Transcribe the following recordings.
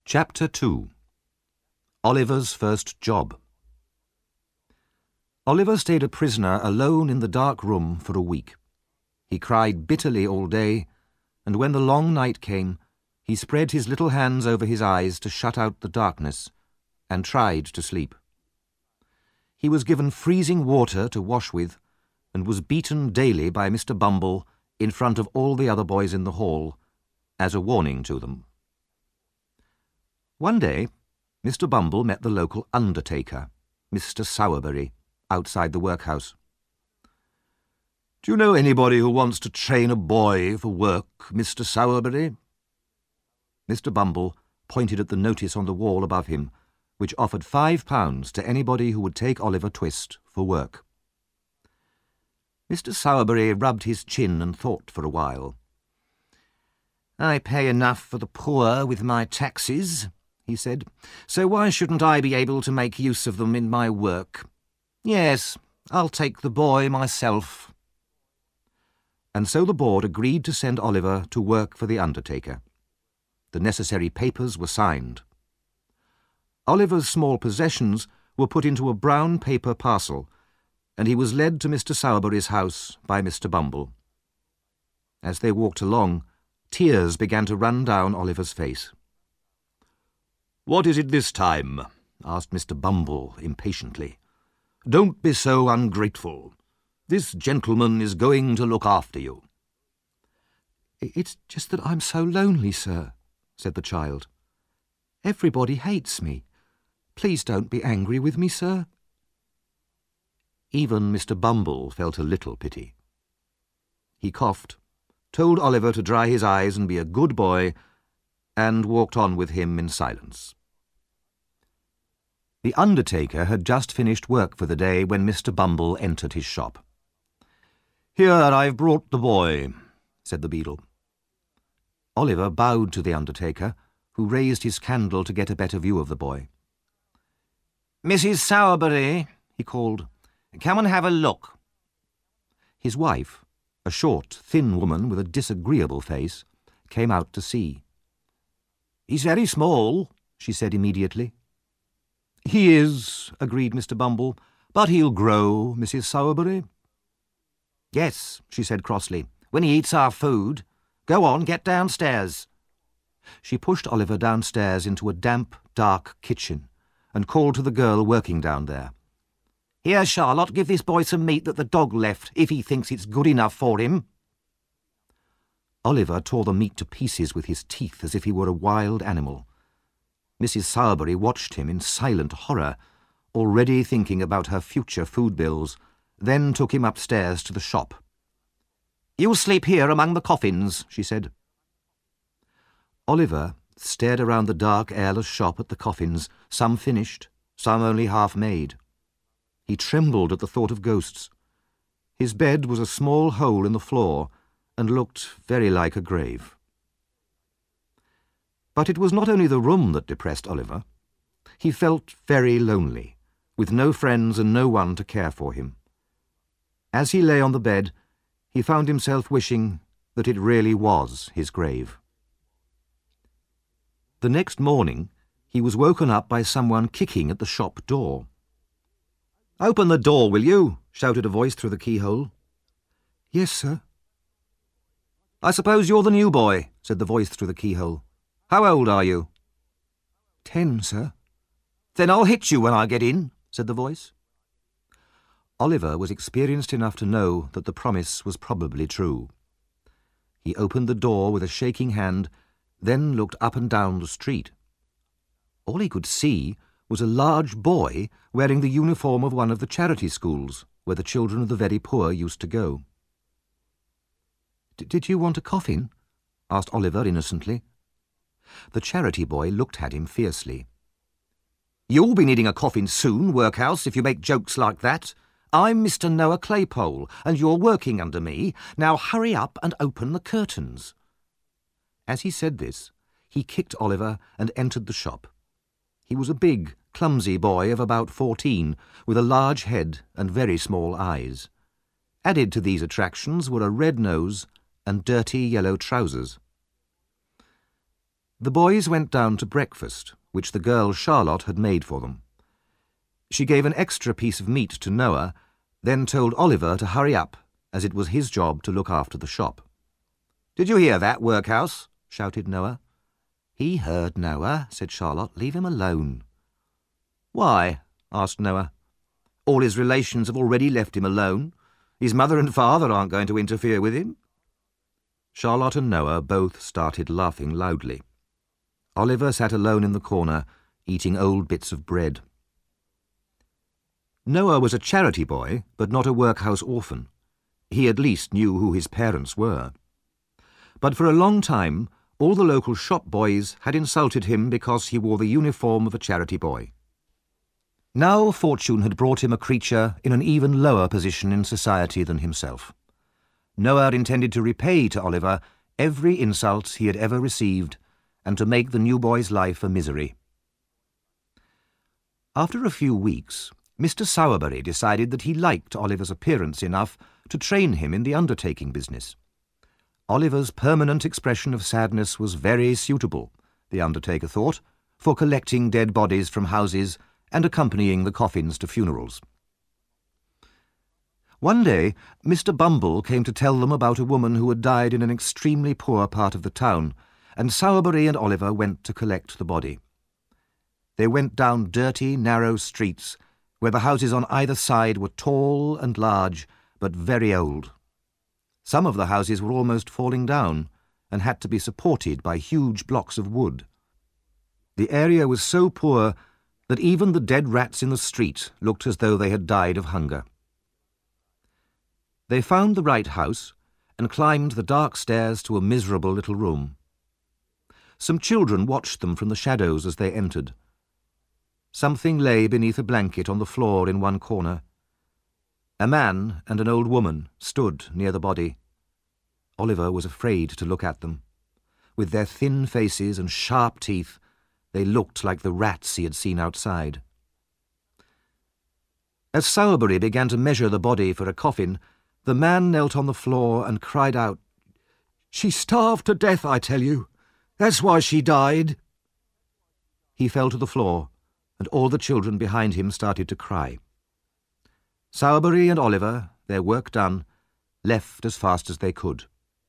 Chapter 2. Oliver's First Job. Oliver stayed a prisoner alone in the dark room for a week. He cried bitterly all day, and when the long night came, he spread his little hands over his eyes to shut out the darkness, and tried to sleep. He was given freezing water to wash with, and was beaten daily by Mr. Bumble in front of all the other boys in the hall, as a warning to them. One day, Mr. Bumble met the local undertaker, Mr. Sowerberry, outside the workhouse. "Do you know anybody who wants to train a boy for work, Mr. Sowerberry?" Mr. Bumble pointed at the notice on the wall above him, which offered £5 to anybody who would take Oliver Twist for work. Mr. Sowerberry rubbed his chin and thought for a while. "I pay enough for the poor with my taxes," he said, "so why shouldn't I be able to make use of them in my work? Yes, I'll take the boy myself." And so the board agreed to send Oliver to work for the undertaker. The necessary papers were signed. Oliver's small possessions were put into a brown paper parcel, and he was led to Mr. Sowerberry's house by Mr. Bumble. As they walked along, tears began to run down Oliver's face. "What is it this time?" asked Mr. Bumble impatiently. "Don't be so ungrateful. This gentleman is going to look after you." "It's just that I'm so lonely, sir," said the child. "Everybody hates me. Please don't be angry with me, sir." Even Mr. Bumble felt a little pity. He coughed, told Oliver to dry his eyes and be a good boy, and walked on with him in silence. The undertaker had just finished work for the day when Mr. Bumble entered his shop. "Here, I've brought the boy," said the beadle. Oliver bowed to the undertaker, who raised his candle to get a better view of the boy. "Mrs. Sowerberry," he called, "come and have a look." His wife, a short, thin woman with a disagreeable face, came out to see. "He's very small," she said immediately. "He is," agreed Mr. Bumble, "but he'll grow, Mrs. Sowerberry." "Yes," she said crossly, "when he eats our food. Go on, get downstairs." She pushed Oliver downstairs into a damp, dark kitchen and called to the girl working down there. "Here, Charlotte, give this boy some meat that the dog left, if he thinks it's good enough for him." Oliver tore the meat to pieces with his teeth as if he were a wild animal. Mrs. Sowerberry watched him in silent horror, already thinking about her future food bills, then took him upstairs to the shop. "You'll sleep here among the coffins," she said. Oliver stared around the dark, airless shop at the coffins, some finished, some only half made. He trembled at the thought of ghosts. His bed was a small hole in the floor and looked very like a grave. But it was not only the room that depressed Oliver. He felt very lonely, with no friends and no one to care for him. As he lay on the bed, he found himself wishing that it really was his grave. The next morning, he was woken up by someone kicking at the shop door. "Open the door, will you?" shouted a voice through the keyhole. "Yes, sir." "I suppose you're the new boy," said the voice through the keyhole. "How old are you?" 10, sir." "Then I'll hit you when I get in," said the voice. Oliver was experienced enough to know that the promise was probably true. He opened the door with a shaking hand, then looked up and down the street. All he could see was a large boy wearing the uniform of one of the charity schools where the children of the very poor used to go. "Did you want a coffin?" asked Oliver innocently. The charity boy looked at him fiercely. "You'll be needing a coffin soon, workhouse, if you make jokes like that. I'm Mr. Noah Claypole, and you're working under me. Now hurry up and open the curtains." As he said this, he kicked Oliver and entered the shop. He was a big, clumsy boy of about 14, with a large head and very small eyes. Added to these attractions were a red nose and dirty yellow trousers. The boys went down to breakfast, which the girl Charlotte had made for them. She gave an extra piece of meat to Noah, then told Oliver to hurry up, as it was his job to look after the shop. "Did you hear that, Workhouse?" shouted Noah. "He heard, Noah," said Charlotte. "Leave him alone." "Why?" asked Noah. "All his relations have already left him alone. His mother and father aren't going to interfere with him." Charlotte and Noah both started laughing loudly. Oliver sat alone in the corner, eating old bits of bread. Noah was a charity boy, but not a workhouse orphan. He at least knew who his parents were. But for a long time, all the local shop boys had insulted him because he wore the uniform of a charity boy. Now fortune had brought him a creature in an even lower position in society than himself. Noah intended to repay to Oliver every insult he had ever received and to make the new boy's life a misery. After a few weeks, Mr. Sowerberry decided that he liked Oliver's appearance enough to train him in the undertaking business. Oliver's permanent expression of sadness was very suitable, the undertaker thought, for collecting dead bodies from houses and accompanying the coffins to funerals. One day, Mr. Bumble came to tell them about a woman who had died in an extremely poor part of the town, and Sowerberry and Oliver went to collect the body. They went down dirty, narrow streets, where the houses on either side were tall and large, but very old. Some of the houses were almost falling down and had to be supported by huge blocks of wood. The area was so poor that even the dead rats in the street looked as though they had died of hunger. They found the right house and climbed the dark stairs to a miserable little room. Some children watched them from the shadows as they entered. Something lay beneath a blanket on the floor in one corner. A man and an old woman stood near the body. Oliver was afraid to look at them. With their thin faces and sharp teeth, they looked like the rats he had seen outside. As Sowerberry began to measure the body for a coffin, the man knelt on the floor and cried out, "She starved to death, I tell you. That's why she died." He fell to the floor, and all the children behind him started to cry. Sowerberry and Oliver, their work done, left as fast as they could.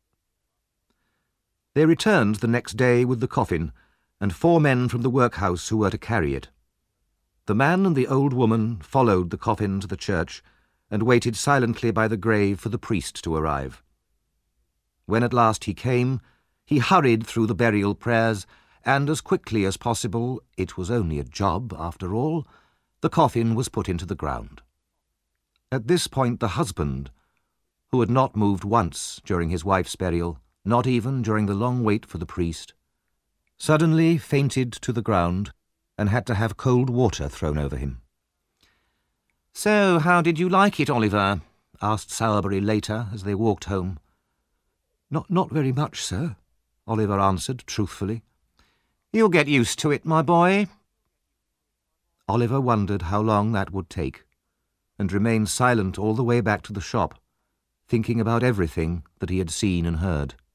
They returned the next day with the coffin and 4 men from the workhouse who were to carry it. The man and the old woman followed the coffin to the church and waited silently by the grave for the priest to arrive. When at last he came, he hurried through the burial prayers, and as quickly as possible, it was only a job after all, the coffin was put into the ground. At this point the husband, who had not moved once during his wife's burial, not even during the long wait for the priest, suddenly fainted to the ground and had to have cold water thrown over him. "So, how did you like it, Oliver?" asked Sowerberry later as they walked home. Not very much, sir," Oliver answered truthfully. "You'll get used to it, my boy." Oliver wondered how long that would take, and remained silent all the way back to the shop, thinking about everything that he had seen and heard.